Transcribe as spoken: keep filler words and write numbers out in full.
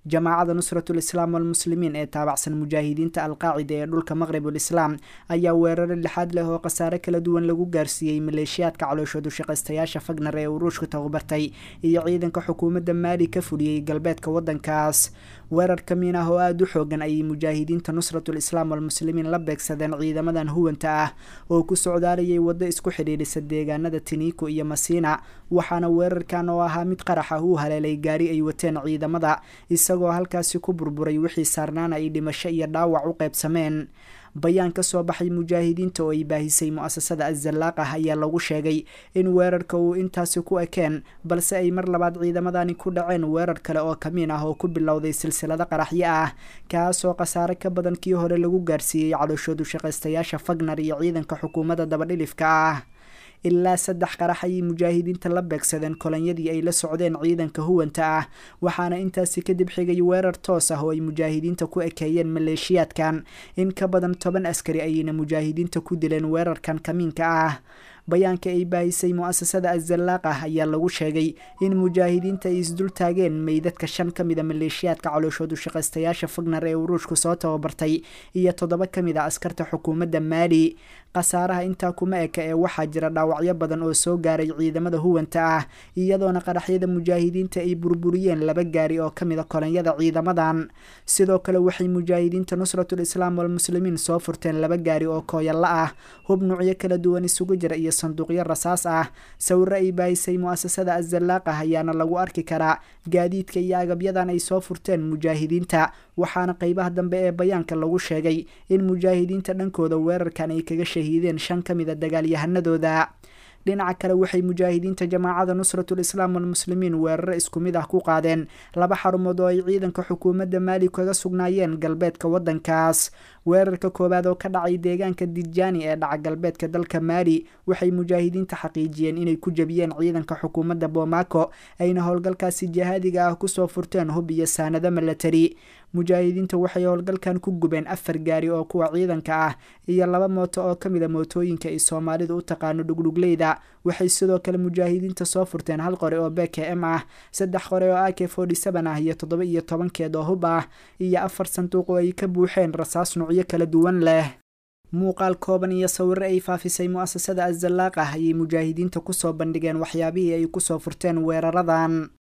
jamaacada nusratul islaam walmuslimiin ee taabacsan mujaahidiinta alqaacida ee dhulka maqribul islaam ayaa weeraro lixaad leh oo khasaare kala duwan lagu gaarsiiyey maleeshiyaadka calooshoodu shaqaystayaasha fagnar ee uruushka tababartay iyo ciidanka xukuumadda maali ka fuliyey galbeedka waddankaas weerar kamiin ah oo aada u xoogan ayay mujaahidiinta nusratul islaam walmuslimiin la beegsadeen ciidamadan huwanta ah oo ku socdaalayay waddo isku xidhiidhisa deegaanada tiniiko iyo masiina waxaana weerarkan oo ahaa mid qarax ah uu haleelay gaari ay wateen ciidamada isagoo halkaasi ku burburay wixii saarnaana ay dhimasho iyo dhaawac u qaybsameen bayaan ka soo baxay mujaahidiinta oo ay baahisay mu'asasada azalaaq ah ayaa lagu sheegay in weerarka uu intaasi ku ekeen balse ay mar labaad ciidamadani ku dhaceen weerar kale oo kamiin ah oo ku bilowday silsilado qaraxyo ah kaasoo khasaare ka badan kii hore lagu gaarsiiyey calooshoodu shaqaystayaasha fagnar iyo ciidanka xukuumadda dabadhilifka ah ilaa saddex qarax ayay mujaahidiinta la beegsadeen kolonyadii ay la socdeen ciidanka huwanta ah waxaana intaasi kadib xigay weerar toos ah oo ay mujaahidiinta ku ekeeyeen maleeshiyaadkan in ka badan toban askari ayayna mujaahidiinta ku dileen weerarkan kamiinka ah bayaanka ay baahisay mu'asasada azalaaq ah ayaa lagu sheegay in mujaahidiinta ay isdul taageen meydadka shan ka mid a maleeshiyaadka calooshoodu shaqaystayaasha fagnar ee uruushku soo tababartay iyo toddoba ka mid a askarta xukuumadda maali khasaaraha intaa kuma eka ee waxaa jira dhaawacyo badan oo soo gaaray ciidamada huwanta ah iyadoona qaraxyada mujaahidiinta ay burburiyeen laba gaari oo ka mid a kolonyada ciidamadan sidoo kale waxay mujaahidiinta nusratul islaam walmuslimiin soo furteen laba gaari oo kooyalla ah hub nuucyo kala duwan isugu jira iyo sanduuqyo rasaas ah sawirro ay baahisay mu'asasada azalaaq ah ayaana lagu arki karaa gaadiidka iyo agabyadan ay soo furteen mujaahidiinta waxaana qeybaha dambe ee bayaanka lagu sheegay in mujaahidiinta dhankooda weerarkan ay kaga shahiideen shan ka mid a dagaalyahanadooda dhinaca kale waxay mujaahidiinta jamaacada nusratul islaam walmuslimiin weeraro isku mid ah ku qaadeen laba xarumood oo ay ciidanka xukuumadda maali kaga sugnaayeen galbeedka waddankaas weerarka koowaad oo ka dhacay deegaanka dijaani ee dhaca galbeedka dalka maali waxay mujaahidiinta xaqiijiyeen inay ku jabiyeen ciidanka xukuumadda bomaako ayna howlgalkaasi jihaadiga ah kusoo furteen hub iyo saanado milatari mujaahidiinta waxay howlgalkan ku gubeen afar gaari oo kuwa ciidanka ah iyo laba mooto oo ka mid a mootooyinka ay soomaalidu u taqaano dhugdhugleyda waxay sidoo kale mujaahidiinta soo furteen hal qore oo b k m ah saddex qore oo a k forty seven ah iyo toddoba iyo tobankeed oo hub ah iyo afar sanduuq oo ay ka buuxeen rasaas nuucyo kala duwan leh muuqaal kooban iyo sawirro ay faafisay mu'asasada azalaaq ah ayay mujaahidiinta kusoo bandhigeen waxyaabihii ay kusoo furteen weeraradan